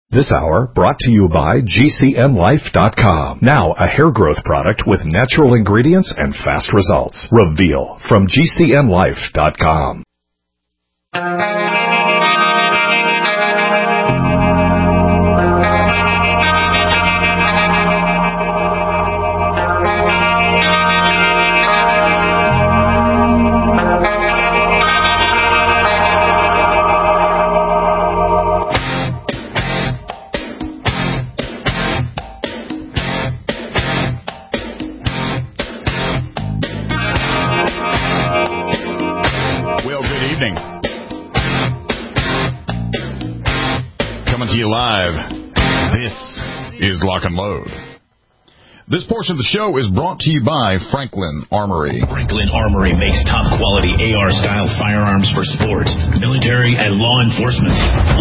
This hour brought to you by GCNlife.com. Now a hair growth product with natural ingredients and fast results. Reveal from GCNlife.com. Live. This is Lock and Load. This portion of the show is brought to you by Franklin Armory. Franklin Armory makes top-quality AR-style firearms for sport, military, and law enforcement.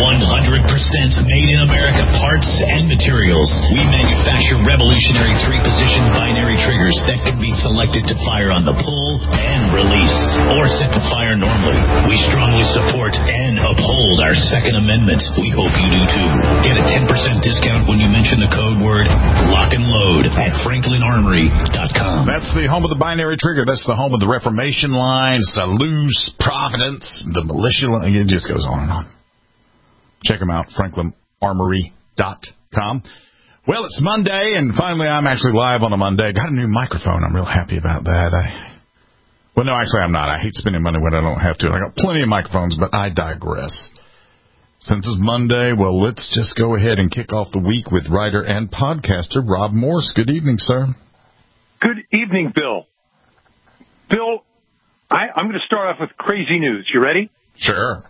100% made in America parts and materials. We manufacture revolutionary three-position binary triggers that can be selected to fire on the pull and release, or set to fire normally. We strongly support and uphold our Second Amendment. We hope you do too. Get a 10% discount when you mention the code word Lock and Load at FranklinArmory.com. That's the home of the binary trigger. That's the home of the Reformation line, Salus, Providence, the militia line. It just goes on and on. Check them out, FranklinArmory.com. Well, it's Monday, and finally I'm actually live on a Monday. Got a new microphone. I'm real happy about that. Well, no, actually I'm not. I hate spending money when I don't have to. I got plenty of microphones, but I digress. Since it's Monday, well, let's just go ahead and kick off the week with writer and podcaster Rob Morse. Good evening, sir. Good evening, Bill. Bill, I'm going to start off with crazy news. You ready? Sure.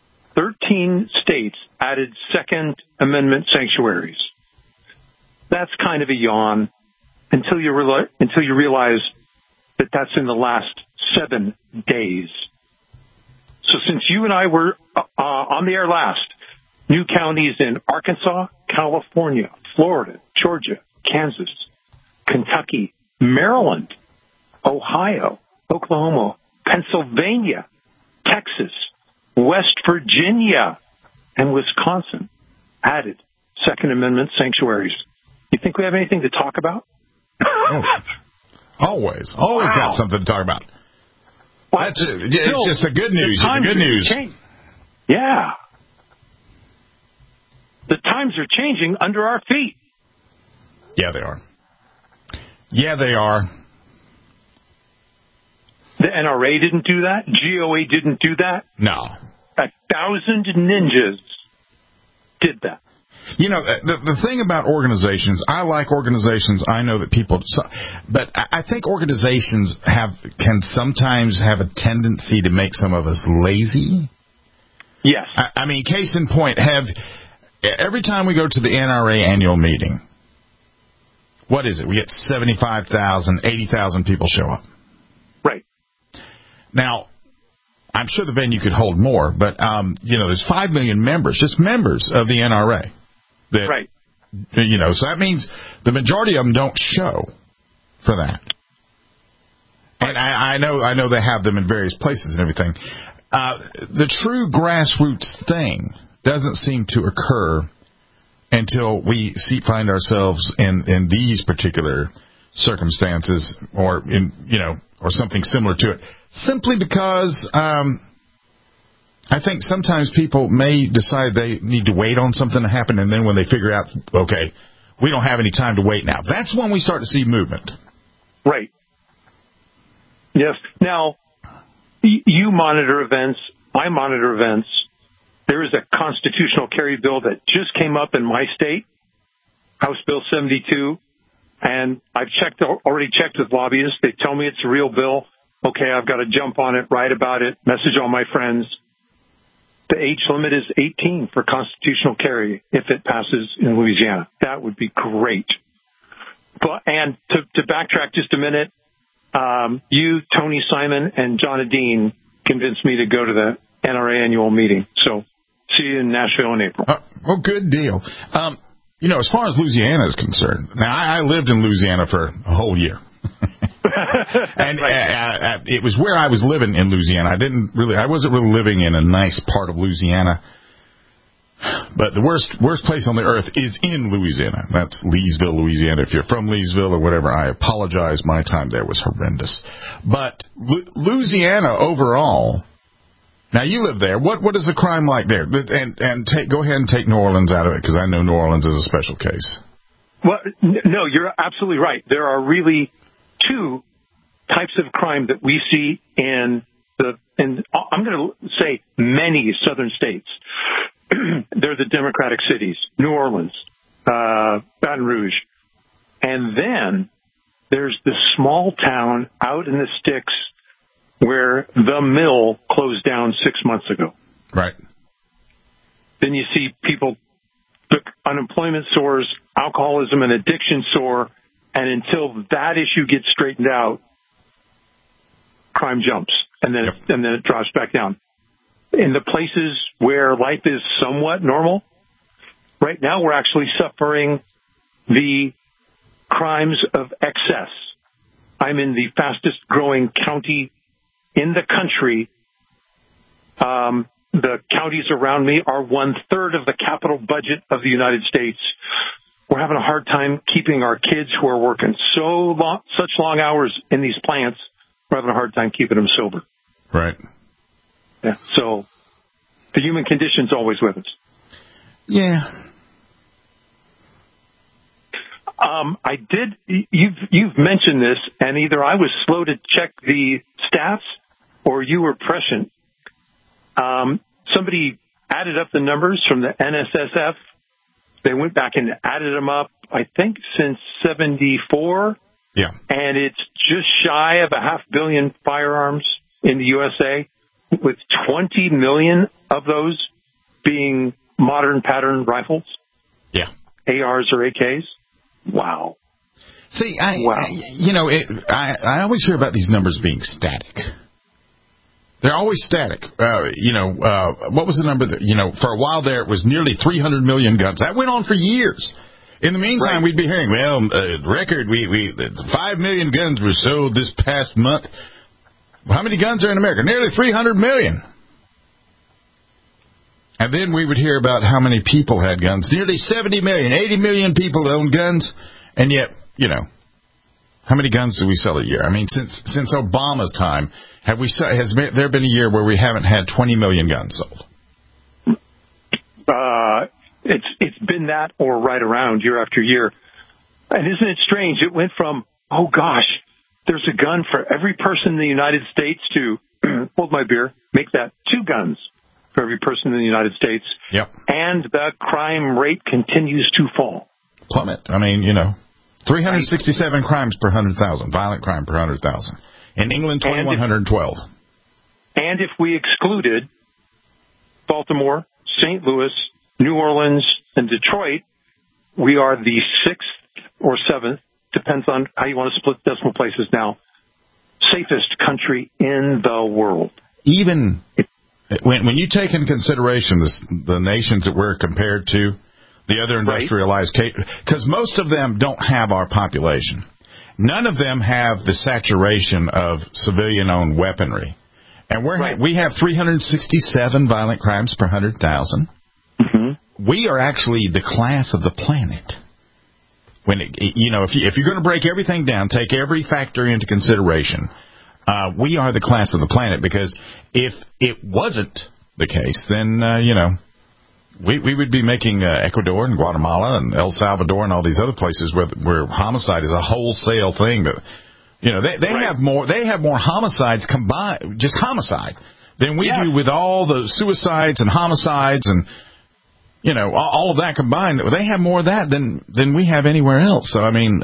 13 states added Second Amendment sanctuaries. That's kind of a yawn until you realize that that's in the last 7 days. So since you and I were on the air last, new counties in Arkansas, California, Florida, Georgia, Kansas, Kentucky, Maryland, Ohio, Oklahoma, Pennsylvania, Texas, West Virginia, and Wisconsin added Second Amendment sanctuaries. You think we have anything to talk about? Oh, always wow. Got something to talk about. It's just the good news. The good news. Yeah. The times are changing under our feet. Yeah, they are. Yeah, they are. The NRA didn't do that. GOA didn't do that. No. 1,000 ninjas did that. You know, the thing about organizations, I like organizations. I know that people, but I think organizations can sometimes have a tendency to make some of us lazy. Yes. I mean, case in point, every time we go to the NRA annual meeting, what is it? We get 75,000, 80,000 people show up. Right. Now, I'm sure the venue could hold more, but, there's 5 million members, just members of the NRA. Right. So that means the majority of them don't show for that. And I know they have them in various places and everything. The true grassroots thing doesn't seem to occur until we find ourselves in these particular circumstances or or something similar to it. Simply because I think sometimes people may decide they need to wait on something to happen, and then when they figure out, okay, we don't have any time to wait now, that's when we start to see movement. Right. Yes. Now, you monitor events. I monitor events. There is a constitutional carry bill that just came up in my state, House Bill 72, and I've already checked with lobbyists. They tell me it's a real bill. Okay, I've got to jump on it, write about it, message all my friends. The age limit is 18 for constitutional carry if it passes in Louisiana. That would be great. And to backtrack just a minute, you, Tony Simon, and John Adine convinced me to go to the NRA annual meeting. So see you in Nashville in April. Well, good deal. As far as Louisiana is concerned, now I lived in Louisiana for a whole year. And it was where I was living in Louisiana. I wasn't really living in a nice part of Louisiana But the worst place on the earth is in Louisiana. That's Leesville, Louisiana. If you're from Leesville or whatever, I apologize. My time there was horrendous. But Louisiana overall, now you live there. What is the crime like there? And go ahead and take New Orleans out of it, because I know New Orleans is a special case. Well, no, you're absolutely right. There are really two types of crime that we see in I'm going to say many southern states. They're the Democratic cities, New Orleans, Baton Rouge. And then there's the small town out in the sticks where the mill closed down 6 months ago. Right. Then you see people, the unemployment soars, alcoholism and addiction soar, and until that issue gets straightened out, crime jumps, and then it drops back down. In the places where life is somewhat normal, right now we're actually suffering the crimes of excess. I'm in the fastest growing county in the country. The counties around me are 1/3 of the capital budget of the United States. We're having a hard time keeping our kids who are working such long hours in these plants. We're having a hard time keeping them sober. Right. Yeah. So the human condition's always with us. Yeah. You've mentioned this, and either I was slow to check the stats or you were prescient. Somebody added up the numbers from the NSSF. They went back and added them up, I think, since 1974. Yeah. And it's just shy of 500 million firearms in the USA, with 20 million of those being modern pattern rifles. Yeah. ARs or AKs. Wow. See, I always hear about these numbers being static. They're always static. What was the number that, for a while there, it was nearly 300 million guns. That went on for years. In the meantime, We'd be hearing, record, 5 million guns were sold this past month. Well, how many guns are in America? Nearly 300 million. And then we would hear about how many people had guns. Nearly 70 million, 80 million people own guns. And yet, how many guns do we sell a year? I mean, since Obama's time, has there been a year where we haven't had 20 million guns sold? It's been that or right around year after year. And isn't it strange? It went from, oh gosh, there's a gun for every person in the United States to, hold my beer, make that 2 guns for every person in the United States. Yep. And the crime rate continues to fall. Plummet. I mean, 367 crimes per 100,000, violent crime per 100,000. In England, 2,112. And if we excluded Baltimore, St. Louis, New Orleans, and Detroit, we are the 6th or 7th, depends on how you want to split decimal places now, safest country in the world. Even when you take into consideration the nations that we're compared to, the other industrialized, because most of them don't have our population. None of them have the saturation of civilian-owned weaponry. And we have 367 violent crimes per 100,000. Mm-hmm. We are actually the class of the planet. When if you're going to break everything down, take every factor into consideration, we are the class of the planet. Because if it wasn't the case, then we would be making Ecuador and Guatemala and El Salvador and all these other places where homicide is a wholesale thing. That they have more homicides combined, just homicide, than we do with all the suicides and homicides and all of that combined. They have more of that than we have anywhere else. So I mean,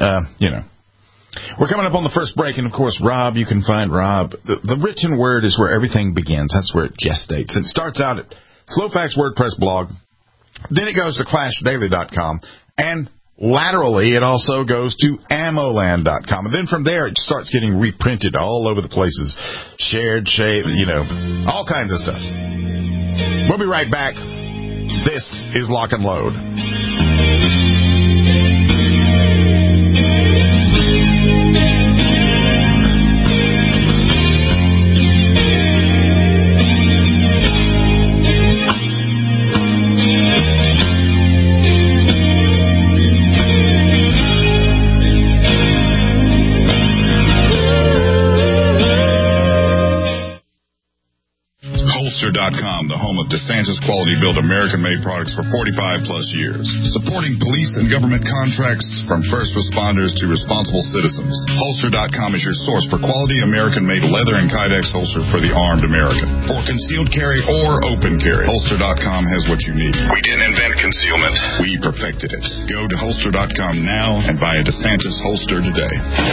we're coming up on the first break, and of course, Rob, you can find Rob. The written word is where everything begins. That's where it gestates. It starts out at Slowfax WordPress blog. Then it goes to ClashDaily.com, and laterally it also goes to AmmoLand.com. And then from there it starts getting reprinted all over the places, shared, all kinds of stuff. We'll be right back. This is Lock and Load. Holster.com, the home of DeSantis quality-built American-made products for 45-plus years. Supporting police and government contracts from first responders to responsible citizens. Holster.com is your source for quality American-made leather and Kydex holster for the armed American. For concealed carry or open carry, Holster.com has what you need. We didn't invent concealment. We perfected it. Go to Holster.com now and buy a DeSantis holster today.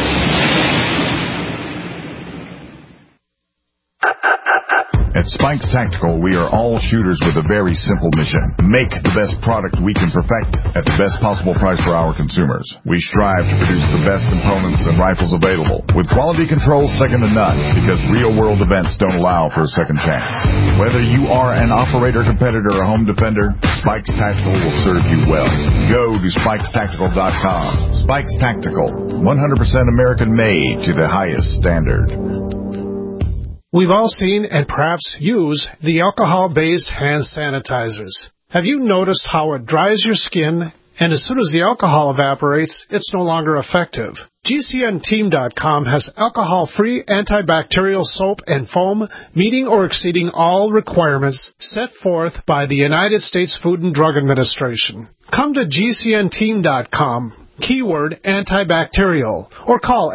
At Spikes Tactical, we are all shooters with a very simple mission. Make the best product we can perfect at the best possible price for our consumers. We strive to produce the best components and rifles available, with quality control second to none, because real-world events don't allow for a second chance. Whether you are an operator, competitor, or home defender, Spikes Tactical will serve you well. Go to SpikesTactical.com. Spikes Tactical, 100% American-made to the highest standard. We've all seen and perhaps use the alcohol-based hand sanitizers. Have you noticed how it dries your skin, and as soon as the alcohol evaporates, it's no longer effective? GCNteam.com has alcohol-free antibacterial soap and foam meeting or exceeding all requirements set forth by the United States Food and Drug Administration. Come to GCNteam.com. Keyword antibacterial, or call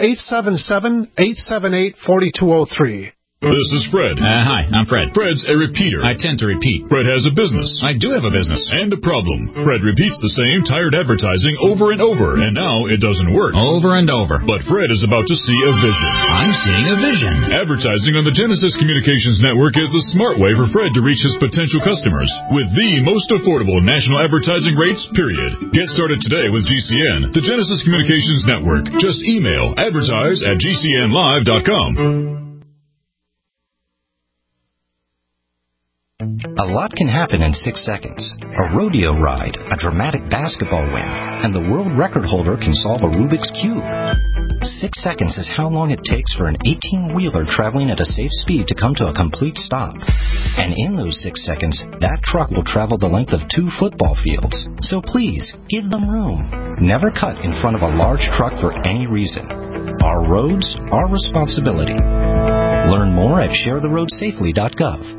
877-878-4203. This is Fred. Hi, I'm Fred. Fred's a repeater. I tend to repeat. Fred has a business. I do have a business. And a problem. Fred repeats the same tired advertising over and over, and now it doesn't work. Over and over. But Fred is about to see a vision. I'm seeing a vision. Advertising on the Genesis Communications Network is the smart way for Fred to reach his potential customers with the most affordable national advertising rates, period. Get started today with GCN, the Genesis Communications Network. Just email advertise@gcnlive.com. A lot can happen in 6 seconds. A rodeo ride, a dramatic basketball win, and the world record holder can solve a Rubik's Cube. 6 seconds is how long it takes for an 18-wheeler traveling at a safe speed to come to a complete stop. And in those 6 seconds, that truck will travel the length of 2 football fields. So please, give them room. Never cut in front of a large truck for any reason. Our roads, our responsibility. Learn more at sharetheroadsafely.gov.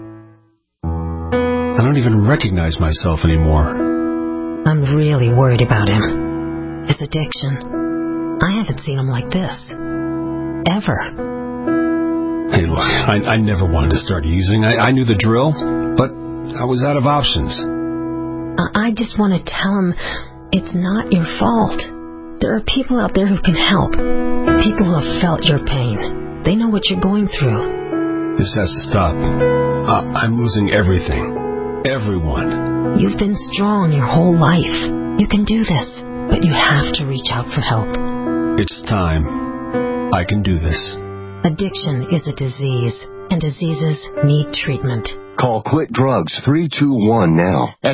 I don't even recognize myself anymore. I'm really worried about him. His addiction. I haven't seen him like this. Ever. Hey, look, I never wanted to start using. I knew the drill, but I was out of options. I just want to tell him it's not your fault. There are people out there who can help. People who have felt your pain. They know what you're going through. This has to stop. I'm losing everything. Everyone. You've been strong your whole life. You can do this, but you have to reach out for help. It's time. I can do this. Addiction is a disease, and diseases need treatment. Call Quit Drugs 321 now at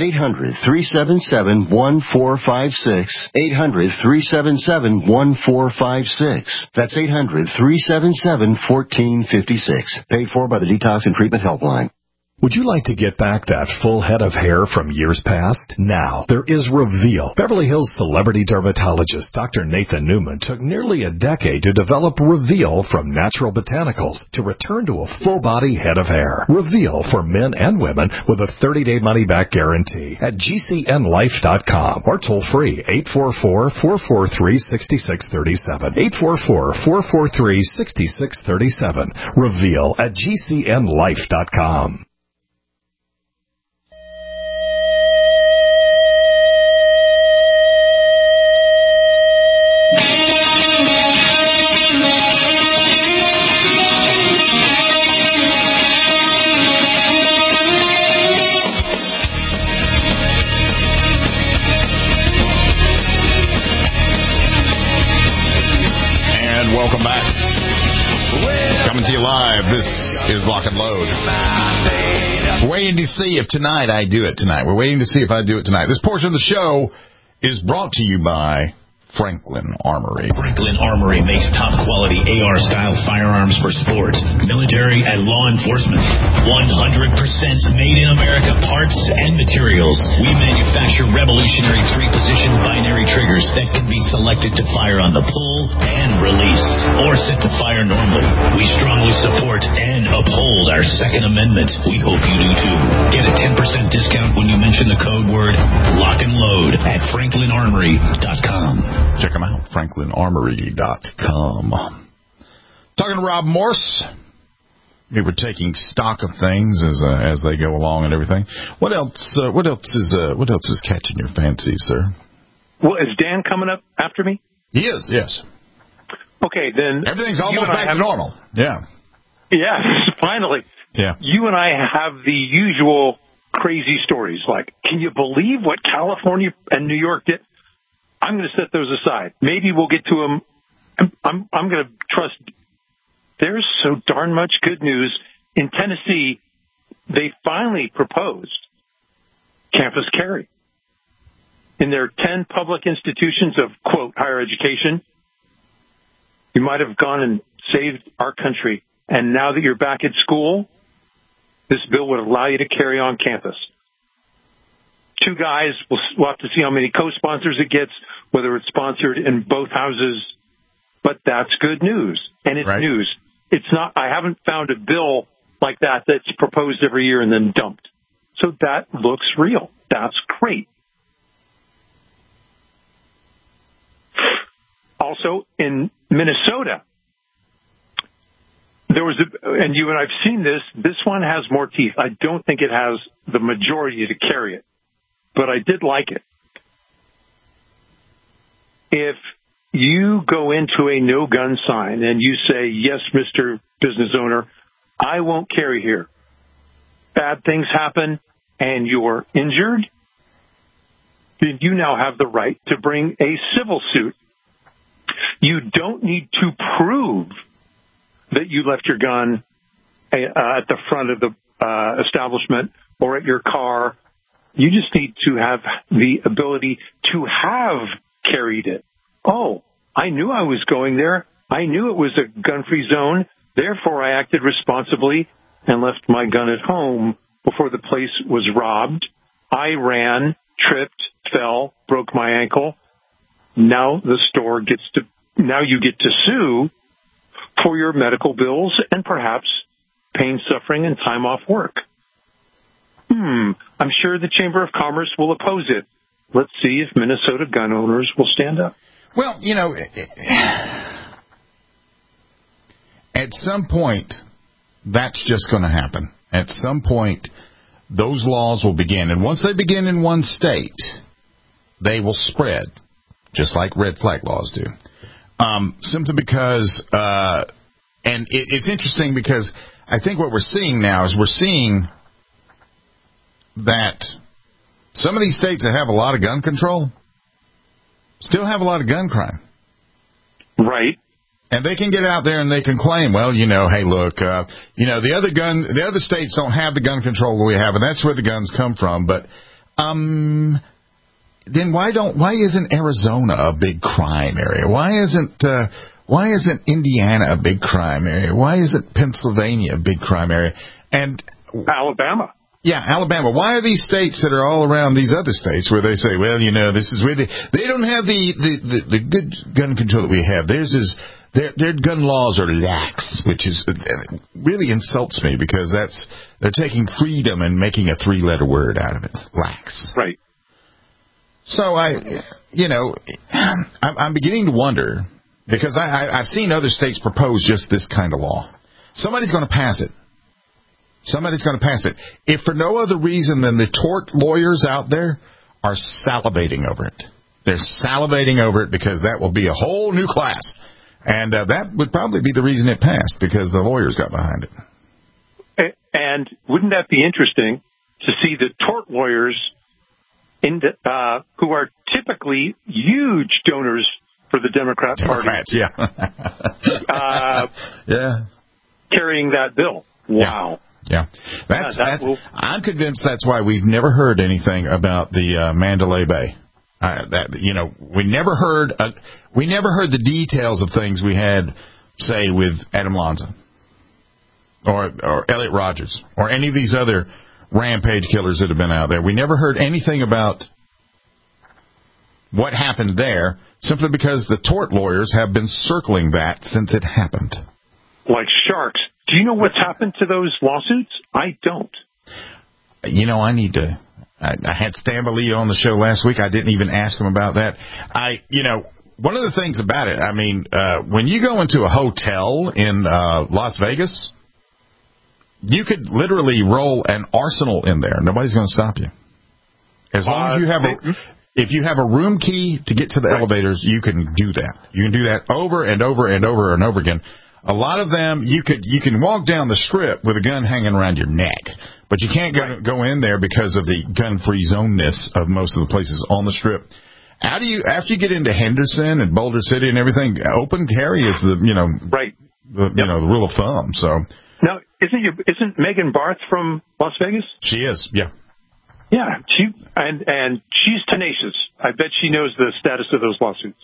800-377-1456. 800-377-1456. That's 800-377-1456. Paid for by the Detox and Treatment Helpline. Would you like to get back that full head of hair from years past? Now, there is Reveal. Beverly Hills celebrity dermatologist Dr. Nathan Newman took nearly a decade to develop Reveal from natural botanicals to return to a full-body head of hair. Reveal for men and women with a 30-day money-back guarantee at GCNlife.com or toll-free 844-443-6637. 844-443-6637. Reveal at GCNlife.com. Welcome back. Coming to you live. This is Lock and Load. We're waiting to see if tonight I do it tonight. We're waiting to see if I do it tonight. This portion of the show is brought to you by Franklin Armory. Franklin Armory makes top-quality AR-style firearms for sport, military, and law enforcement. 100% made in America parts and materials. We manufacture revolutionary 3-position binary triggers that can be selected to fire on the pull and release, or set to fire normally. We strongly support and uphold our Second Amendment. We hope you do too. Get a 10% discount when you mention the code word Lock and Load at FranklinArmory.com. Check them out, FranklinArmory.com. Talking to Rob Morse. We were taking stock of things as they go along and everything. What else is catching your fancy, sir? Well, is Dan coming up after me? He is, yes. Okay, then everything's almost back to normal. Yeah. Yes, finally. Yeah. You and I have the usual crazy stories, like, can you believe what California and New York did? I'm going to set those aside. Maybe we'll get to them. I'm going to trust. There's so darn much good news. In Tennessee, they finally proposed campus carry. In their 10 public institutions of, quote, higher education, you might have gone and saved our country. And now that you're back at school, this bill would allow you to carry on campus. 2 guys, we'll have to see how many co-sponsors it gets, whether it's sponsored in both houses. But that's good news, and it's news. It's not. I haven't found a bill like that that's proposed every year and then dumped. So that looks real. That's great. Also, in Minnesota, there was and you and I've seen this. This one has more teeth. I don't think it has the majority to carry it, but I did like it. If you go into a no-gun sign and you say, yes, Mr. Business Owner, I won't carry here. Bad things happen and you're injured, then you now have the right to bring a civil suit. You don't need to prove that you left your gun at the front of the establishment or at your car. You just need to have the ability to have carried it. Oh, I knew I was going there. I knew it was a gun-free zone. Therefore, I acted responsibly and left my gun at home before the place was robbed. I ran, tripped, fell, broke my ankle. Now the store now you get to sue for your medical bills and perhaps pain, suffering, and time off work. I'm sure the Chamber of Commerce will oppose it. Let's see if Minnesota gun owners will stand up. Well, at some point, that's just going to happen. At some point, those laws will begin. And once they begin in one state, they will spread, just like red flag laws do. Simply because, and it's interesting because I think what we're seeing now is we're seeing that some of these states that have a lot of gun control still have a lot of gun crime. Right. And they can get out there and they can claim, well, hey, look, the other states don't have the gun control we have, and that's where the guns come from. But then why isn't Arizona a big crime area? Why isn't Indiana a big crime area? Why isn't Pennsylvania a big crime area? And Alabama. Yeah, Alabama. Why are these states that are all around these other states where they say, well, this is where they don't have the good gun control that we have. Their gun laws are lax, which is really insults me because they're taking freedom and making a 3-letter word out of it. Lax. Right. So I'm beginning to wonder because I've seen other states propose just this kind of law. Somebody's going to pass it. Somebody's going to pass it. If for no other reason than the tort lawyers out there are salivating over it. They're salivating over it because that will be a whole new class. And that would probably be the reason it passed, because the lawyers got behind it. And wouldn't that be interesting to see the tort lawyers who are typically huge donors for the Democrat Party. Carrying that bill. Wow. Yeah. I'm convinced that's why we've never heard anything about the Mandalay Bay. We never heard the details of things we had, say, with Adam Lanza or Elliot Rogers or any of these other rampage killers that have been out there. We never heard anything about what happened there, simply because the tort lawyers have been circling that since it happened. Like sharks. Do you know what's happened to those lawsuits? I don't. You know, I need to. I had Stan Lee on the show last week. I didn't even ask him about that. One of the things about it, I mean, when you go into a hotel in Las Vegas, you could literally roll an arsenal in there. Nobody's going to stop you. As long as you have if you have a room key to get to the elevators, you can do that. You can do that over and over and over and over again. A lot of them, you can walk down the strip with a gun hanging around your neck, but you can't go in there because of the gun-free zoneness of most of the places on the strip. After you get into Henderson and Boulder City and everything, open carry is the rule of thumb. So now, isn't Megan Barth from Las Vegas? She is, yeah. Yeah, and she's tenacious. I bet she knows the status of those lawsuits.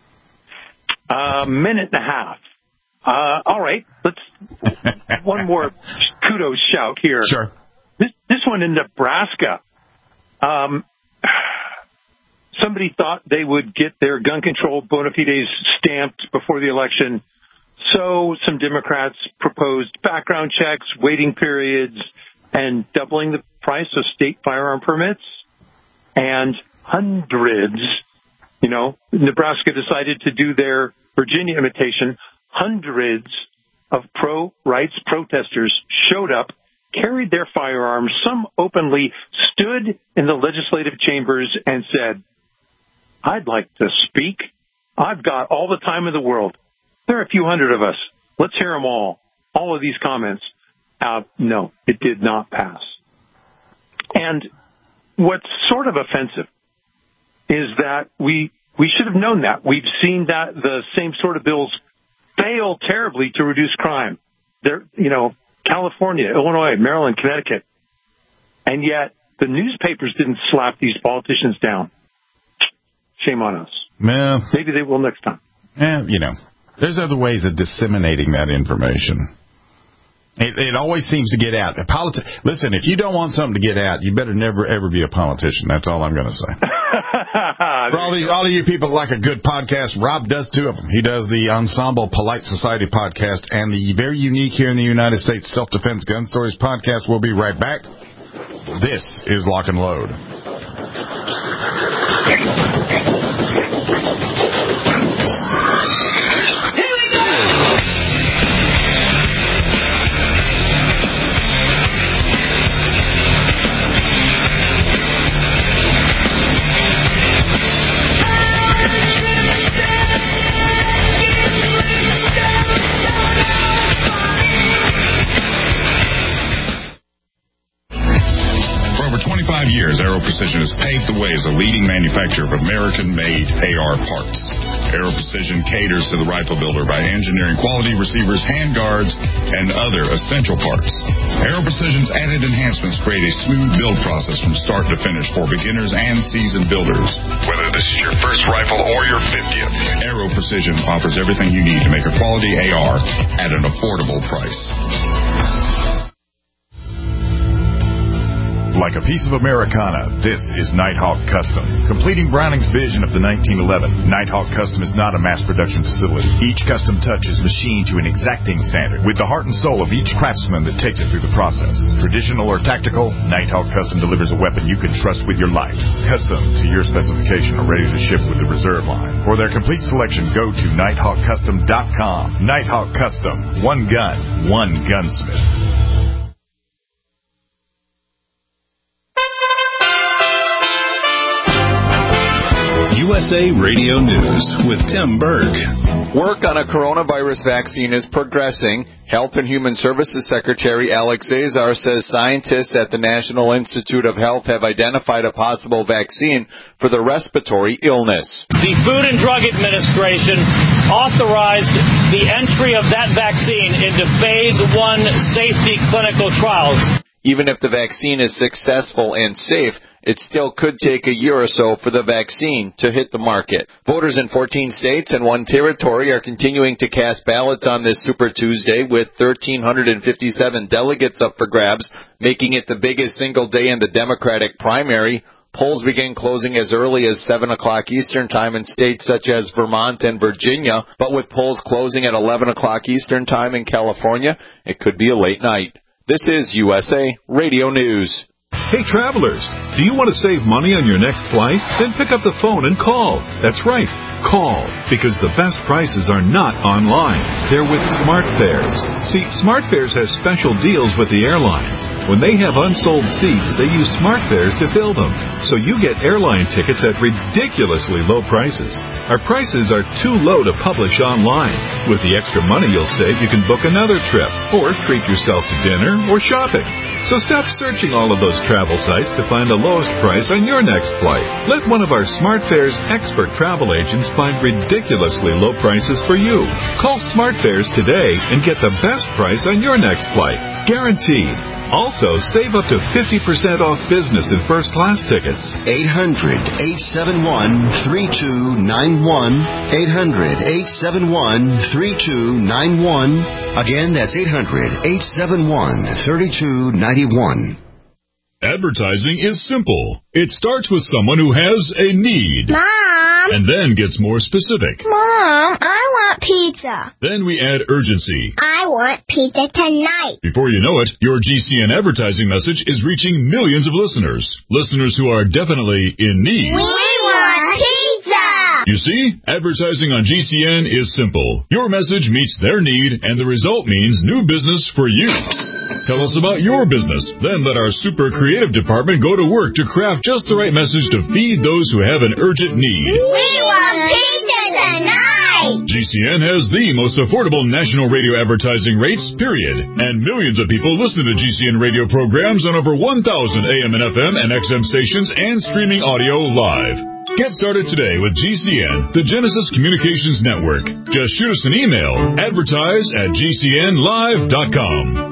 Minute and a half. All right, let's one more kudos shout here. Sure. This one in Nebraska. Somebody thought they would get their gun control bona fides stamped before the election, so some Democrats proposed background checks, waiting periods, and doubling the price of state firearm permits. And hundreds, Nebraska decided to do their Virginia imitation. Hundreds of pro-rights protesters showed up, carried their firearms, some openly stood in the legislative chambers and said, "I'd like to speak. I've got all the time in the world. There are a few hundred of us. Let's hear them all of these comments." No, it did not pass. And what's sort of offensive is that we should have known that. We've seen that the same sort of bills fail terribly to reduce crime. There, California, Illinois, Maryland, Connecticut. And yet the newspapers didn't slap these politicians down. Shame on us. Well, maybe they will next time. There's other ways of disseminating that information. It always seems to get out. Listen, if you don't want something to get out, you better never, ever be a politician. That's all I'm going to say. For all of you people that like a good podcast, Rob does two of them. He does the Ensemble Polite Society podcast and the very unique here in the United States Self-Defense Gun Stories podcast. We'll be right back. This is Lock and Load. Years, Aero Precision has paved the way as a leading manufacturer of American-made AR parts. Aero Precision caters to the rifle builder by engineering quality receivers, handguards, and other essential parts. Aero Precision's added enhancements create a smooth build process from start to finish for beginners and seasoned builders. Whether this is your first rifle or your 50th, Aero Precision offers everything you need to make a quality AR at an affordable price. Like a piece of Americana, this is Nighthawk Custom. Completing Browning's vision of the 1911, Nighthawk Custom is not a mass production facility. Each custom touch is machined to an exacting standard with the heart and soul of each craftsman that takes it through the process. Traditional or tactical, Nighthawk Custom delivers a weapon you can trust with your life. Custom to your specification or ready to ship with the reserve line. For their complete selection, go to NighthawkCustom.com. Nighthawk Custom. One gun, one gunsmith. USA Radio News with Tim Berg. Work on a coronavirus vaccine is progressing. Health and Human Services Secretary Alex Azar says scientists at the National Institute of Health have identified a possible vaccine for the respiratory illness. The Food and Drug Administration authorized the entry of that vaccine into Phase 1 safety clinical trials. Even if the vaccine is successful and safe, it still could take a year or so for the vaccine to hit the market. Voters in 14 states and 1 territory are continuing to cast ballots on this Super Tuesday with 1,357 delegates up for grabs, making it the biggest single day in the Democratic primary. Polls begin closing as early as 7 o'clock Eastern Time in states such as Vermont and Virginia, but with polls closing at 11 o'clock Eastern Time in California, it could be a late night. This is USA Radio News. Hey, travelers, do you want to save money on your next flight? Then pick up the phone and call. That's right. Call, because the best prices are not online. They're with SmartFares. See, SmartFares has special deals with the airlines. When they have unsold seats, they use SmartFares to fill them. So you get airline tickets at ridiculously low prices. Our prices are too low to publish online. With the extra money you'll save, you can book another trip, or treat yourself to dinner or shopping. So stop searching all of those travel sites to find the lowest price on your next flight. Let one of our SmartFares expert travel agents find ridiculously low prices for you. Call SmartFares today and get the best price on your next flight. Guaranteed. Also, save up to 50% off business and first class tickets. 800-871-3291. 800-871-3291. Again, that's 800-871-3291. Advertising is simple. It starts with someone who has a need. Mom! And then gets more specific. Mom, I want pizza. Then we add urgency. I want pizza tonight. Before you know it, your GCN advertising message is reaching millions of listeners. Listeners who are definitely in need. We want pizza! You see, advertising on GCN is simple. Your message meets their need, and the result means new business for you. Tell us about your business. Then let our super creative department go to work to craft just the right message to feed those who have an urgent need. We want pizza tonight! GCN has the most affordable national radio advertising rates, period. And millions of people listen to GCN radio programs on over 1,000 AM and FM and XM stations and streaming audio live. Get started today with GCN, the Genesis Communications Network. Just shoot us an email, advertise@gcnlive.com.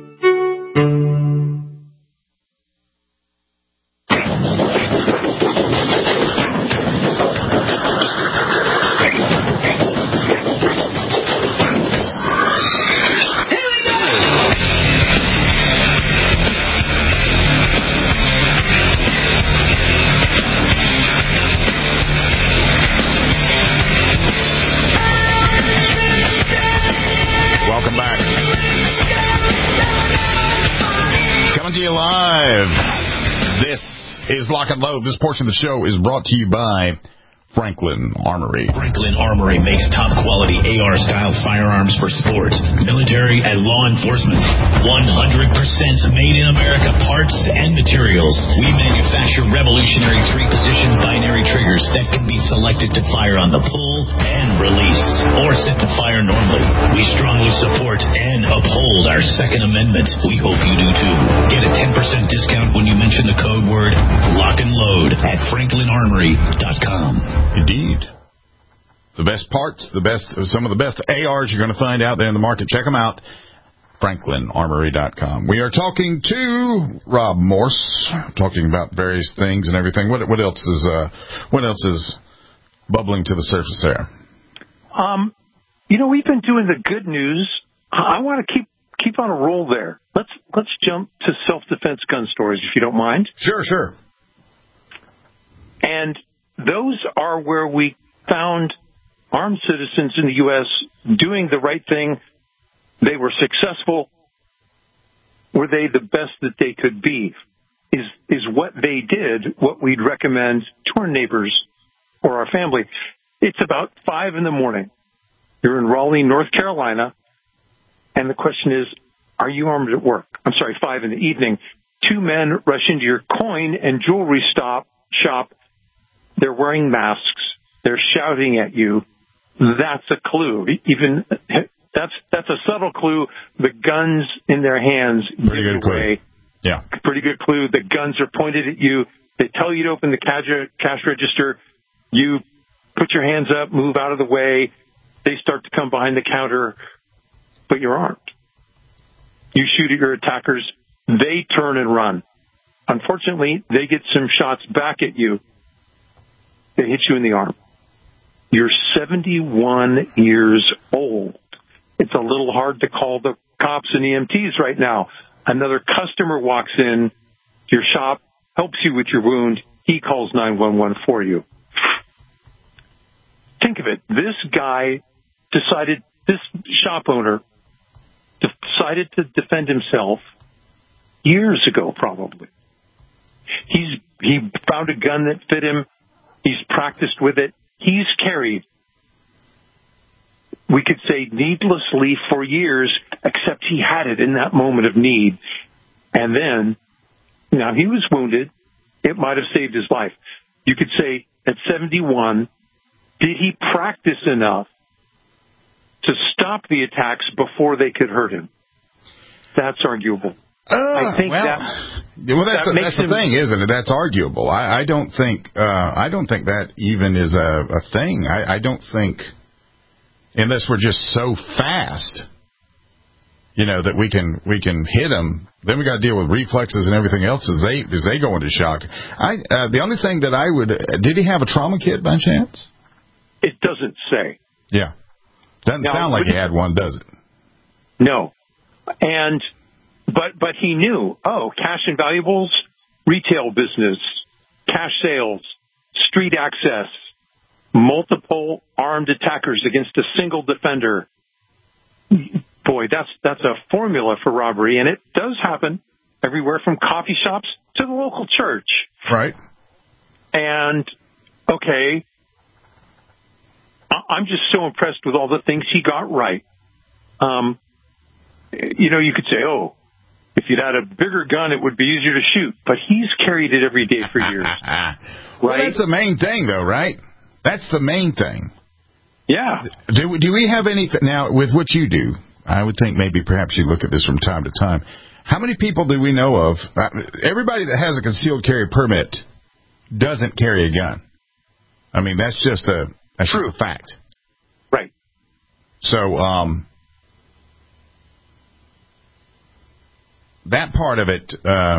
Is Lock and Load. This portion of the show is brought to you by Franklin Armory. Franklin Armory makes top-quality AR-style firearms for sports, military, and law enforcement. 100% made in America parts and materials. We manufacture revolutionary 3-position binary triggers that can be selected to fire on the pull and release, or set to fire normally. We strongly support and uphold our Second Amendment. We hope you do too. Get a 10% discount when you mention the code word Lock and Load at FranklinArmory.com. Indeed. The best parts, some of the best ARs you're going to find out there in the market. Check them out. FranklinArmory.com. We are talking to Rob Morse, talking about various things and everything. What else is bubbling to the surface there? We've been doing the good news. I want to keep on a roll there. Let's jump to self-defense gun stories, if you don't mind. Sure. And those are where we found armed citizens in the U.S. doing the right thing. They were successful. Were they the best that they could be? Is what they did what we'd recommend to our neighbors or our family? It's about 5 a.m. You're in Raleigh, North Carolina, and the question is, are you armed at work? 5 p.m. 2 men rush into your coin and jewelry shop. They're wearing masks. They're shouting at you. That's a clue. Even that's a subtle clue. The guns in their hands Pretty good away. Clue. Yeah. Pretty good clue. The guns are pointed at you. They tell you to open the cash register. You put your hands up, move out of the way. They start to come behind the counter, but you're armed. You shoot at your attackers. They turn and run. Unfortunately, they get some shots back at you. They hit you in the arm. You're 71 years old. It's a little hard to call the cops and EMTs right now. Another customer walks in your shop, helps you with your wound. he calls 911 for you. Think of it. This shop owner decided to defend himself years ago, probably. He found a gun that fit him. He's practiced with it. He's carried, we could say, needlessly for years, except he had it in that moment of need. And then, now he was wounded. It might have saved his life. You could say, at 71, did he practice enough to stop the attacks before they could hurt him? That's arguable. I think that's the thing, isn't it? That's arguable. I don't think that even is a thing. I don't think, unless we're just so fast, that we can hit them. Then we got to deal with reflexes and everything else as they go into shock. The only thing that I would, did he have a trauma kit by chance? It doesn't say. Yeah, doesn't sound like he had one, does it? No, But he knew, cash and valuables, retail business, cash sales, street access, multiple armed attackers against a single defender. Boy, that's a formula for robbery, and it does happen everywhere from coffee shops to the local church. Right. And, okay, I'm just so impressed with all the things he got right. You could say, if you'd had a bigger gun, it would be easier to shoot. But he's carried it every day for years. Right? Well, that's the main thing, though, right? That's the main thing. Yeah. Do we have anything now with what you do? I would think maybe perhaps you look at this from time to time. How many people do we know of? Everybody that has a concealed carry permit doesn't carry a gun. I mean, that's just a fact. Right. So, that part of it,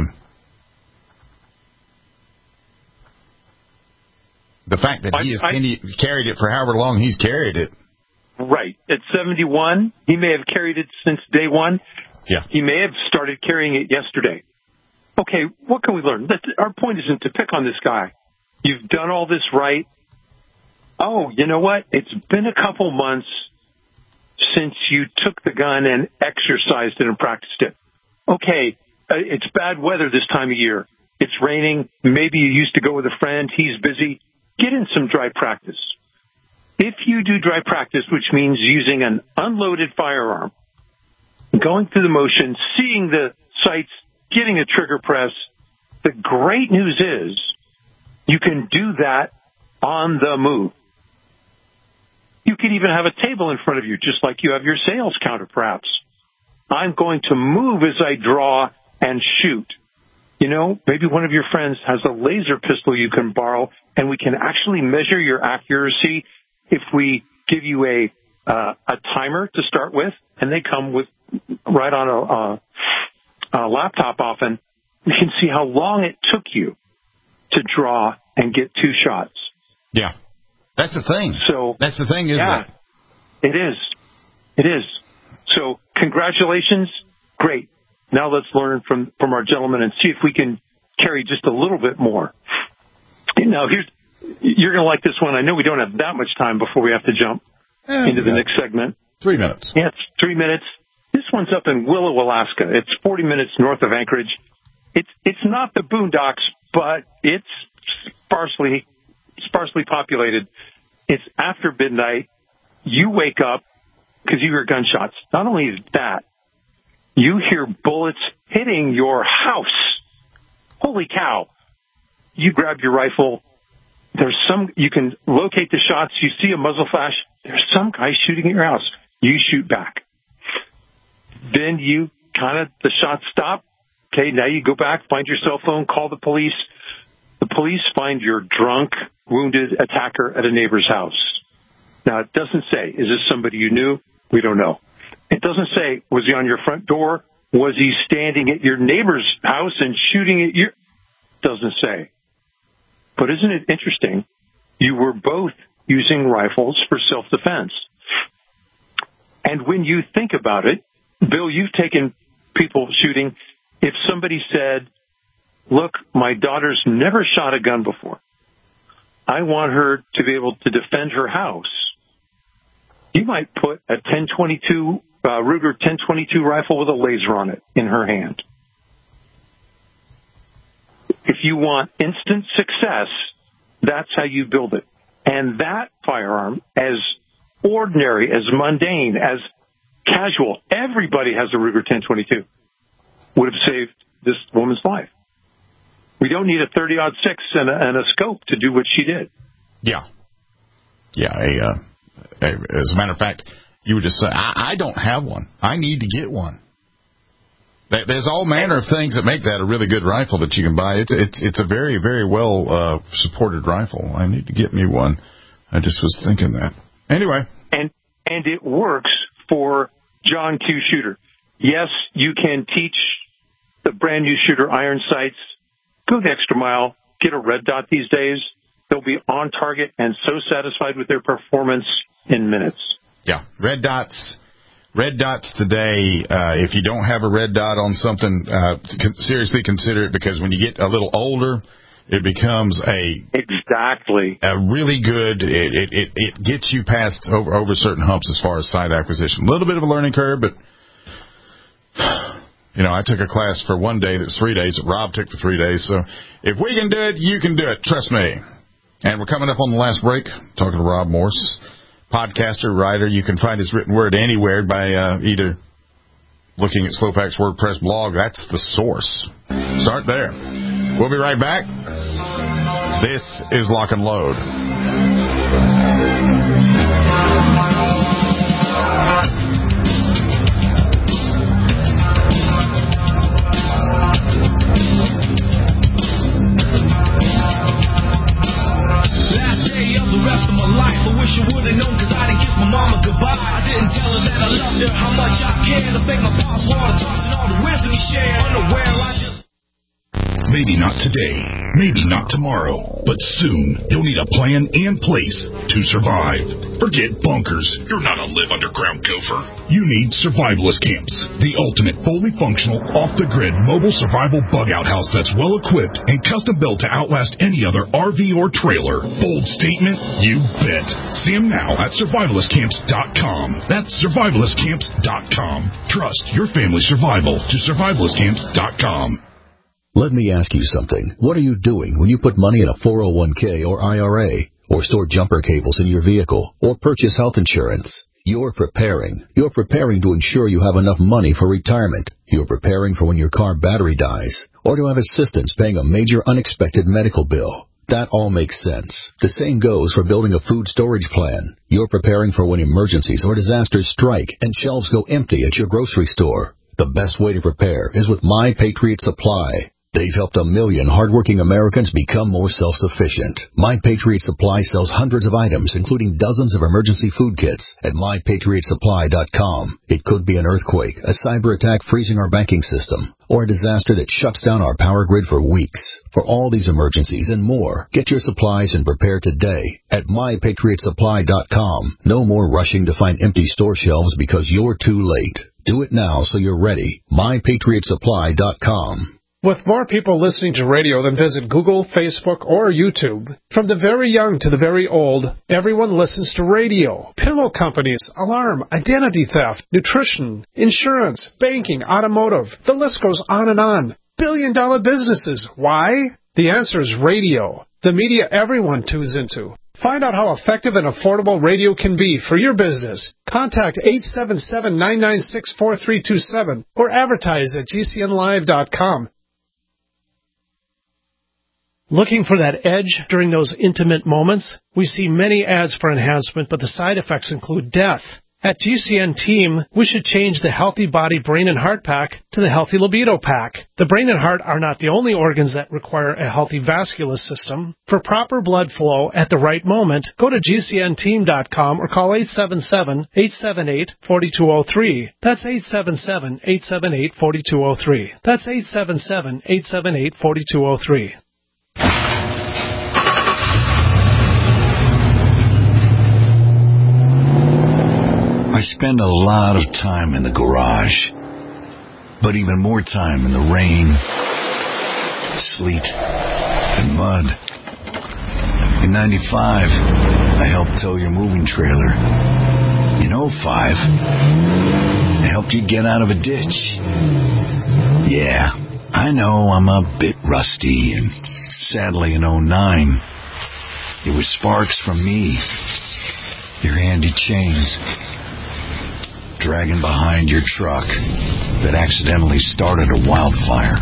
the fact that he carried it for however long he's carried it. Right. At 71, he may have carried it since day one. Yeah. He may have started carrying it yesterday. Okay, what can we learn? Our point isn't to pick on this guy. You've done all this right. Oh, you know what? It's been a couple months since you took the gun and exercised it and practiced it. Okay, it's bad weather this time of year. It's raining. Maybe you used to go with a friend. He's busy. Get in some dry practice. If you do dry practice, which means using an unloaded firearm, going through the motion, seeing the sights, getting a trigger press, the great news is you can do that on the move. You could even have a table in front of you, just like you have your sales counter, perhaps. I'm going to move as I draw and shoot. Maybe one of your friends has a laser pistol you can borrow, and we can actually measure your accuracy if we give you a timer to start with, and they come with right on a laptop often. We can see how long it took you to draw and get two shots. Yeah. That's the thing. That's the thing, isn't it? It is. It is. So congratulations. Great. Now let's learn from our gentleman and see if we can carry just a little bit more. Now, you're going to like this one. I know we don't have that much time before we have to jump into the next segment. 3 minutes. Yeah, it's 3 minutes. This one's up in Willow, Alaska. It's 40 minutes north of Anchorage. It's not the boondocks, but it's sparsely populated. It's after midnight. You wake up because you hear gunshots. Not only is that, you hear bullets hitting your house. Holy cow. You grab your rifle. You can locate the shots. You see a muzzle flash. There's some guy shooting at your house. You shoot back. Then the shots stop. Okay, now you go back, find your cell phone, call the police. The police find your drunk, wounded attacker at a neighbor's house. Now, it doesn't say, is this somebody you knew? We don't know. It doesn't say, was he on your front door? Was he standing at your neighbor's house and shooting at your... Doesn't say. But isn't it interesting? You were both using rifles for self-defense. And when you think about it, Bill, you've taken people shooting. If somebody said, look, my daughter's never shot a gun before. I want her to be able to defend her house. You might put a 1022 Ruger 1022 rifle with a laser on it in her hand. If you want instant success, that's how you build it. And that firearm, as ordinary, as mundane, as casual, everybody has a Ruger 1022, would have saved this woman's life. We don't need a 30-06 and a scope to do what she did. Yeah. Yeah. As a matter of fact, you would just say, I don't have one. I need to get one. There's all manner of things that make that a really good rifle that you can buy. It's a very, very well supported rifle. I need to get me one. I just was thinking that. Anyway. And it works for John Q. Shooter. Yes, you can teach the brand new shooter iron sights. Go the extra mile. Get a red dot these days. They'll be on target and so satisfied with their performance in minutes. Yeah, red dots today, if you don't have a red dot on something, seriously consider it, because when you get a little older, it becomes a really good, it gets you past over certain humps as far as sight acquisition. A little bit of a learning curve, but, I took a class for 1 day that was 3 days that Rob took for 3 days. So if we can do it, you can do it. Trust me. And we're coming up on the last break, talking to Rob Morse, podcaster, writer. You can find his written word anywhere by either looking at Slowpack's WordPress blog. That's the source. Start there. We'll be right back. This is Lock and Load. Maybe not today, maybe not tomorrow, but soon you'll need a plan and place to survive. Forget bunkers. You're not a live underground gopher. You need survivalist camps, the ultimate fully functional, off-the-grid mobile survival bug-out house that's well-equipped and custom-built to outlast any other RV or trailer. Bold statement? You bet. See them now at survivalistcamps.com. That's survivalistcamps.com. Trust your family's survival to survivalistcamps.com. Let me ask you something. What are you doing when you put money in a 401k or IRA, or store jumper cables in your vehicle, or purchase health insurance? You're preparing. You're preparing to ensure you have enough money for retirement. You're preparing for when your car battery dies, or to have assistance paying a major unexpected medical bill. That all makes sense. The same goes for building a food storage plan. You're preparing for when emergencies or disasters strike and shelves go empty at your grocery store. The best way to prepare is with My Patriot Supply. They've helped 1 million hardworking Americans become more self-sufficient. My Patriot Supply sells hundreds of items, including dozens of emergency food kits at MyPatriotSupply.com. It could be an earthquake, a cyber attack freezing our banking system, or a disaster that shuts down our power grid for weeks. For all these emergencies and more, get your supplies and prepare today at MyPatriotSupply.com. No more rushing to find empty store shelves because you're too late. Do it now so you're ready. MyPatriotSupply.com. With more people listening to radio than visit Google, Facebook, or YouTube, from the very young to the very old, everyone listens to radio. Pillow companies, alarm, identity theft, nutrition, insurance, banking, automotive. The list goes on and on. Billion-dollar businesses. Why? The answer is radio. The media everyone tunes into. Find out how effective and affordable radio can be for your business. Contact 877-996-4327 or advertise at GCNlive.com. Looking for that edge during those intimate moments? We see many ads for enhancement, but the side effects include death. At GCN Team, we should change the Healthy Body Brain and Heart Pack to the Healthy Libido Pack. The brain and heart are not the only organs that require a healthy vascular system. For proper blood flow at the right moment, go to GCNteam.com or call 877-878-4203. That's 877-878-4203. That's 877-878-4203. I spend a lot of time in the garage, but even more time in the rain, sleet, and mud. In 95, I helped tow your moving trailer. In 05, I helped you get out of a ditch. Yeah, I know I'm a bit rusty, and sadly in 09, it was sparks from me, your handy chains, dragging behind your truck that accidentally started a wildfire.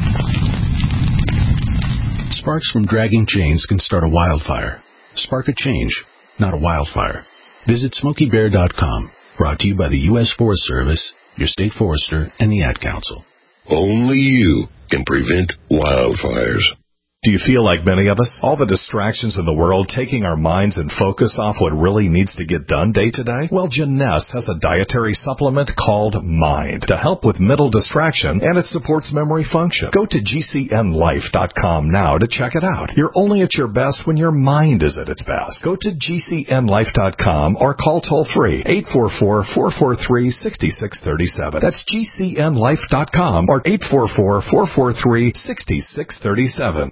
Sparks from dragging chains can start a wildfire. Spark a change, not a wildfire. Visit SmokeyBear.com. Brought to you by the U.S. Forest Service, your state forester, and the Ad Council. Only you can prevent wildfires. Do you feel like many of us? All the distractions in the world taking our minds and focus off what really needs to get done day to day? Well, Jeunesse has a dietary supplement called Mind to help with mental distraction, and it supports memory function. Go to GCNlife.com now to check it out. You're only at your best when your mind is at its best. Go to GCNlife.com or call toll-free 844-443-6637. That's GCNlife.com or 844-443-6637.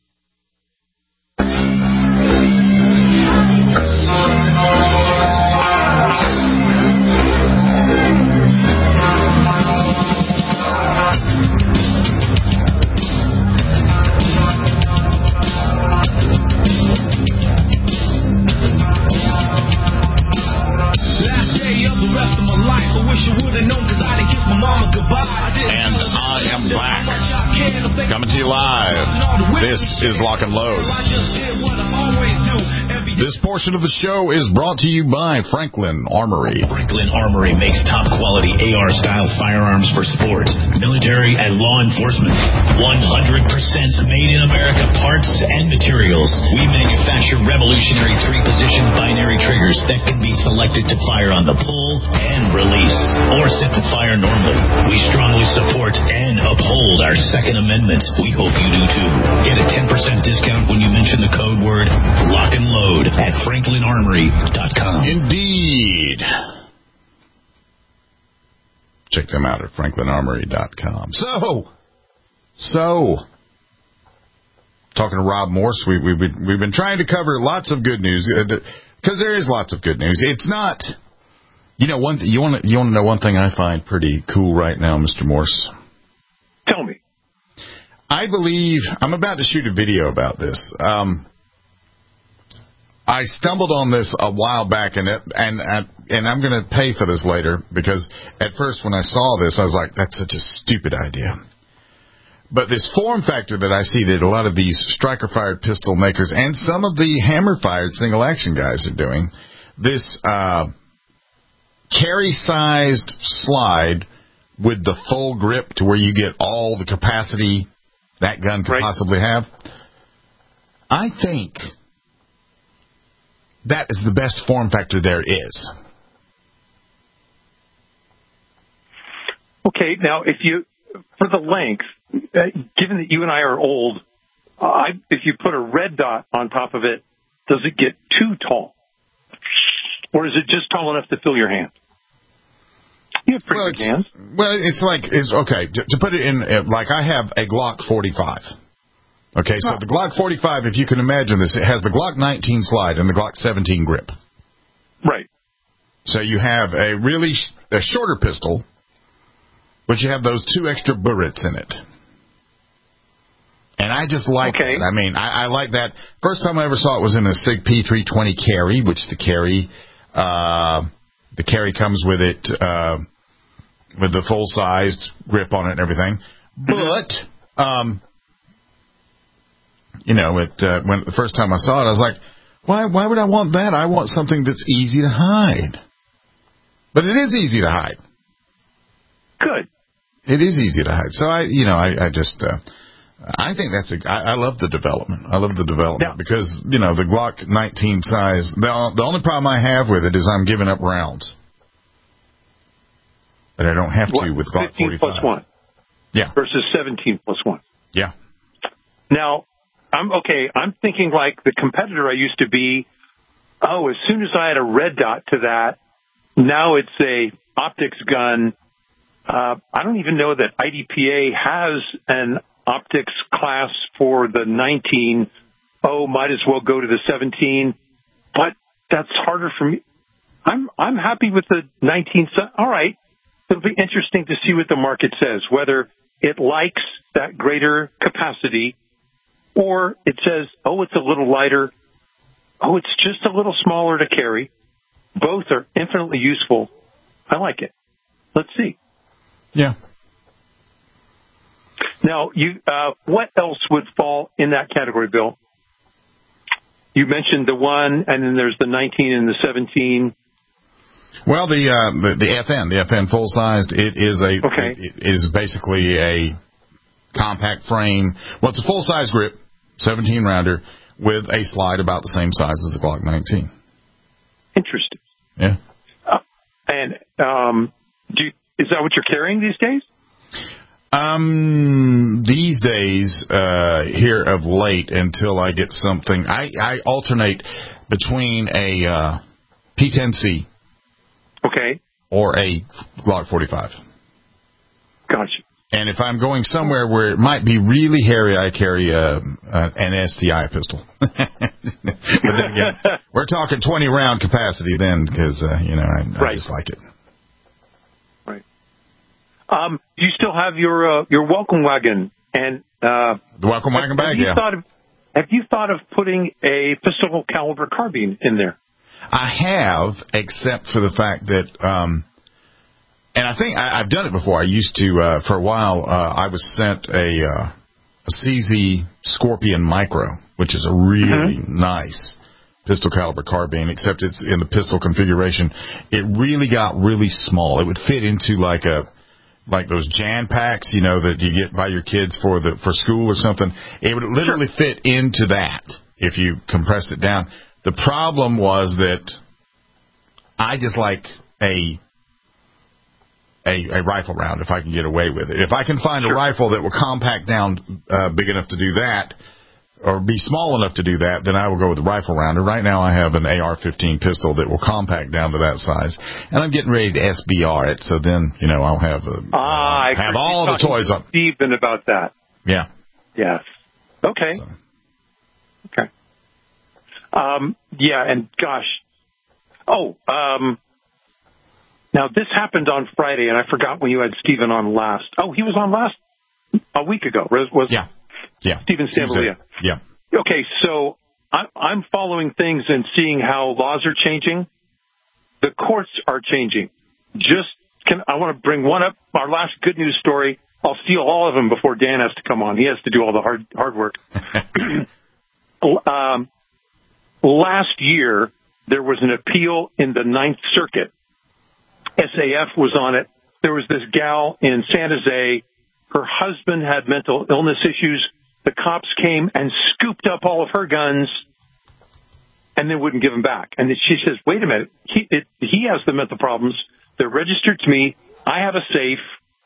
And I am back. Coming to you live. This is Lock and Load. This portion of the show is brought to you by Franklin Armory. Franklin Armory makes top-quality AR-style firearms for sport, military, and law enforcement. 100% made in America parts and materials. We manufacture revolutionary 3-position binary triggers that can be selected to fire on the pull and release, or set to fire normally. We strongly support and uphold our Second Amendment. We hope you do too. Get a 10% discount when you mention the code word Lock and Load at FranklinArmory.com. Indeed. Check them out at FranklinArmory.com. So, talking to Rob Morse, we've been trying to cover lots of good news, because there is lots of good news. It's not, you want to know one thing I find pretty cool right now, Mr. Morse? Tell me. I believe I'm about to shoot a video about this. I stumbled on this a while back, and I'm going to pay for this later, because at first when I saw this, I was like, that's such a stupid idea. But this form factor that I see that a lot of these striker-fired pistol makers and some of the hammer-fired single-action guys are doing, this carry-sized slide with the full grip to where you get all the capacity that gun could possibly have, I think that is the best form factor there is. Okay, now for the length, given that you and I are old, if you put a red dot on top of it, does it get too tall? Or is it just tall enough to fill your hand? You have pretty good hands. Well, it's okay, to put it in, like I have a Glock 45. Okay, so the Glock 45, if you can imagine this, it has the Glock 19 slide and the Glock 17 grip. Right. So you have a shorter pistol, but you have those 2 extra bullets in it. And I just like it. I mean, I like that. First time I ever saw it was in a SIG P320 carry, which the carry comes with it, with the full-sized grip on it and everything. But, when the first time I saw it, I was like, why would I want that? I want something that's easy to hide. But it is easy to hide. Good. It is easy to hide. So I think I love the development. I love the development because, the Glock 19 size, the only problem I have with it is I'm giving up rounds. But I don't have to with Glock 15 45. plus 1. Yeah. Versus 17 plus 1. Yeah. Now, I'm thinking like the competitor I used to be, as soon as I had a red dot to that, now it's a optics gun. I don't even know that IDPA has an optics class for the 19. Oh, might as well go to the 17. But that's harder for me. I'm happy with the 19. All right. It'll be interesting to see what the market says, whether it likes that greater capacity or it says, oh, it's a little lighter. Oh, it's just a little smaller to carry. Both are infinitely useful. I like it. Let's see. Yeah. Now, what else would fall in that category, Bill? You mentioned the 1, and then there's the 19 and the 17. Well, the FN full-sized, it is basically a compact frame. Well, it's a full-size grip, 17 rounder, with a slide about the same size as the Glock 19. Interesting. Yeah. And is that what you're carrying these days? These days, here of late, until I get something, I alternate between a P10C. Okay. Or a Glock 45. Gotcha. And if I'm going somewhere where it might be really hairy, I carry an STI pistol. But then again, we're talking 20-round capacity then, because, I just like it. Right. Do you still have your welcome wagon? And the welcome wagon bag, yeah. Have you thought of putting a pistol caliber carbine in there? I have, except for the fact that, and I think I've done it before. I used to, for a while, I was sent a CZ Scorpion Micro, which is a really nice pistol caliber carbine, except it's in the pistol configuration. It really got really small. It would fit into like those Jan packs, that you get by your kids for school or something. It would literally fit into that if you compressed it down. The problem was that I just like a rifle round if I can get away with it. If I can find a rifle that will compact down big enough to do that, or be small enough to do that, then I will go with the rifle round. And right now I have an AR-15 pistol that will compact down to that size, and I'm getting ready to SBR it. So then I'll have have all the toys on. Stephen about that. Yeah. Yes. Okay. So. Okay. Yeah, and gosh. Now this happened on Friday, and I forgot when you had Stephen on last. Oh, he was on a week ago. Yeah. Stephen Sambalia. Yeah. Okay, so I'm following things and seeing how laws are changing. The courts are changing. I want to bring one up. Our last good news story. I'll steal all of them before Dan has to come on. He has to do all the hard work. Last year, there was an appeal in the Ninth Circuit. SAF was on it. There was this gal in San Jose. Her husband had mental illness issues. The cops came and scooped up all of her guns and then wouldn't give them back. And then she says, wait a minute. He has the mental problems. They're registered to me. I have a safe.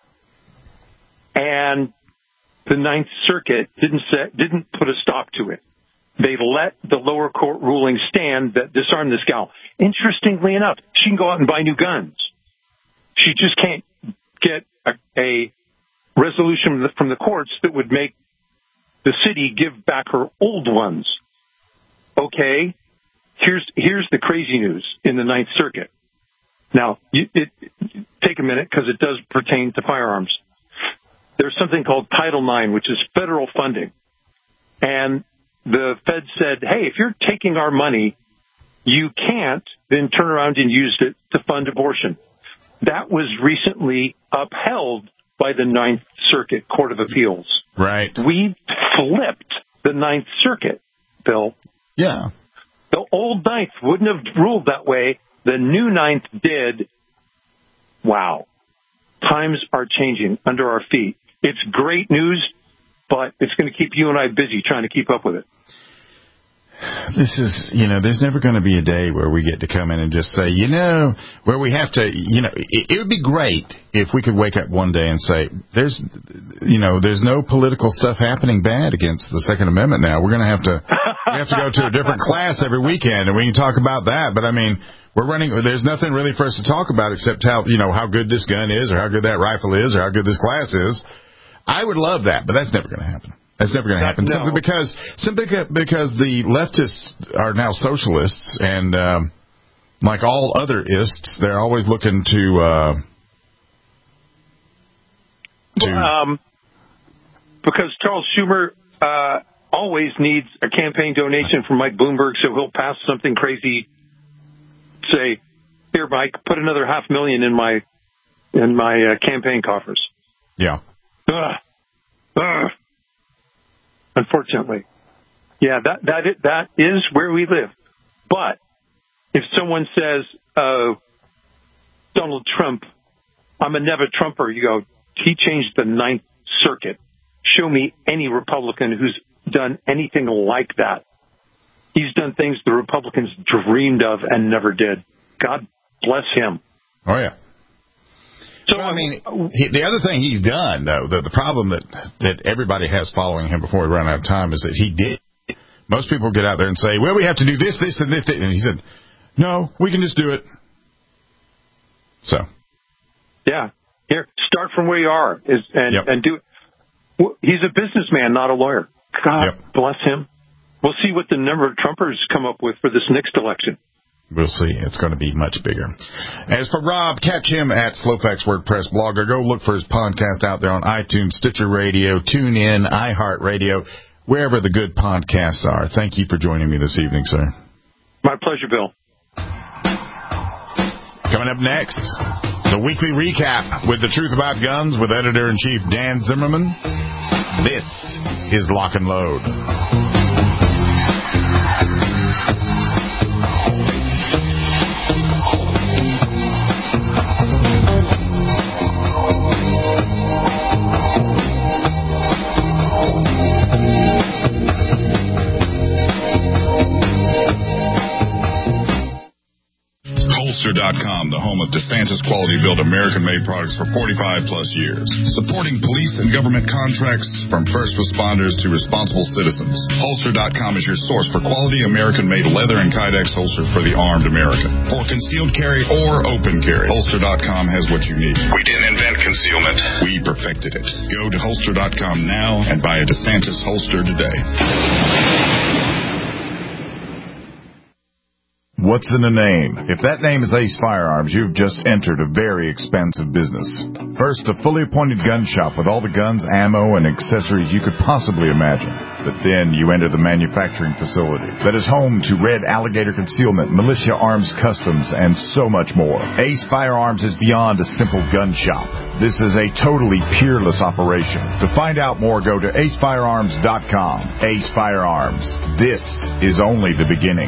And the Ninth Circuit didn't put a stop to it. They let the lower court ruling stand that disarmed this gal. Interestingly enough, she can go out and buy new guns. She just can't get a resolution from the courts that would make the city give back her old ones. Okay, here's the crazy news in the Ninth Circuit. Now, take a minute because it does pertain to firearms. There's something called Title IX, which is federal funding. And the Fed said, hey, if you're taking our money, you can't then turn around and use it to fund abortion. That was recently upheld by the Ninth Circuit Court of Appeals. Right. We flipped the Ninth Circuit, Bill. Yeah. The old Ninth wouldn't have ruled that way. The new Ninth did. Wow. Times are changing under our feet. It's great news, but it's going to keep you and I busy trying to keep up with it. This is, there's never going to be a day where we get to come in and just say, where we have to, it would be great if we could wake up one day and say, there's no political stuff happening bad against the Second Amendment now. We're going to have to go to a different class every weekend and we can talk about that. But I mean, there's nothing really for us to talk about except how good this gun is or how good that rifle is or how good this class is. I would love that, but that's never going to happen. That's never going to happen. No. Simply because the leftists are now socialists, and like all other ists, they're always looking to because Charles Schumer always needs a campaign donation from Mike Bloomberg, so he'll pass something crazy. Say, here, Mike, put another $500,000 in my campaign coffers. Yeah. Unfortunately, yeah, that is where we live. But if someone says, Donald Trump, I'm a never Trumper, you go, he changed the Ninth Circuit. Show me any Republican who's done anything like that. He's done things the Republicans dreamed of and never did. God bless him. Oh, yeah. So, well, I mean, the other thing he's done, though, the problem that everybody has following him before we run out of time is that he did. Most people get out there and say, well, we have to do this, and this. And he said, no, we can just do it. So. Yeah. Here, start from where you are and do it. Well, he's a businessman, not a lawyer. God bless him. We'll see what the number of Trumpers come up with for this next election. We'll see. It's going to be much bigger. As for Rob, catch him at Slowfax WordPress Blogger. Go look for his podcast out there on iTunes, Stitcher Radio, TuneIn, iHeartRadio, wherever the good podcasts are. Thank you for joining me this evening, sir. My pleasure, Bill. Coming up next, the weekly recap with The Truth About Guns with Editor-in-Chief Dan Zimmerman. This is Lock and Load. Holster.com, the home of DeSantis quality-built American-made products for 45-plus years. Supporting police and government contracts from first responders to responsible citizens. Holster.com is your source for quality American-made leather and Kydex holsters for the armed American. For concealed carry or open carry, Holster.com has what you need. We didn't invent concealment. We perfected it. Go to Holster.com now and buy a DeSantis holster today. What's in a name? If that name is Ace Firearms, you've just entered a very expensive business. First, a fully appointed gun shop with all the guns, ammo, and accessories you could possibly imagine. But then you enter the manufacturing facility that is home to Red Alligator Concealment, Militia Arms Customs, and so much more. Ace Firearms is beyond a simple gun shop. This is a totally peerless operation. To find out more, go to acefirearms.com. Ace Firearms. This is only the beginning.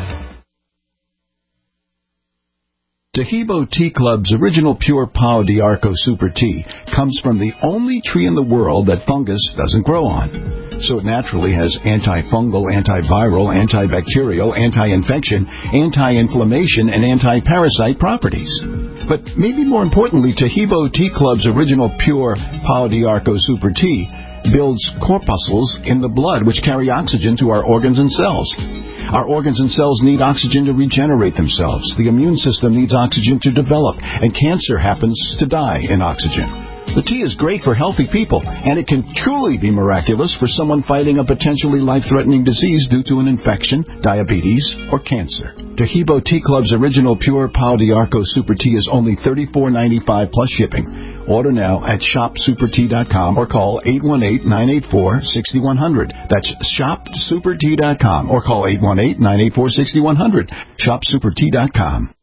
Taheebo Tea Club's original pure Pau d'Arco Super Tea comes from the only tree in the world that fungus doesn't grow on. So it naturally has antifungal, antiviral, antibacterial, anti-infection, anti-inflammation, and anti-parasite properties. But maybe more importantly, Taheebo Tea Club's original pure Pau d'Arco Super Tea builds corpuscles in the blood which carry oxygen to our organs and cells. Our organs and cells need oxygen to regenerate themselves. The immune system needs oxygen to develop, and cancer happens to die in oxygen. The tea is great for healthy people, and it can truly be miraculous for someone fighting a potentially life-threatening disease due to an infection, diabetes, or cancer. Taheebo Tea Club's original pure Pau d'Arco Super Tea is only $34.95 plus shipping. Order now at shopsupertea.com or call 818-984-6100. That's shopsupertea.com or call 818-984-6100. Shopsupertea.com.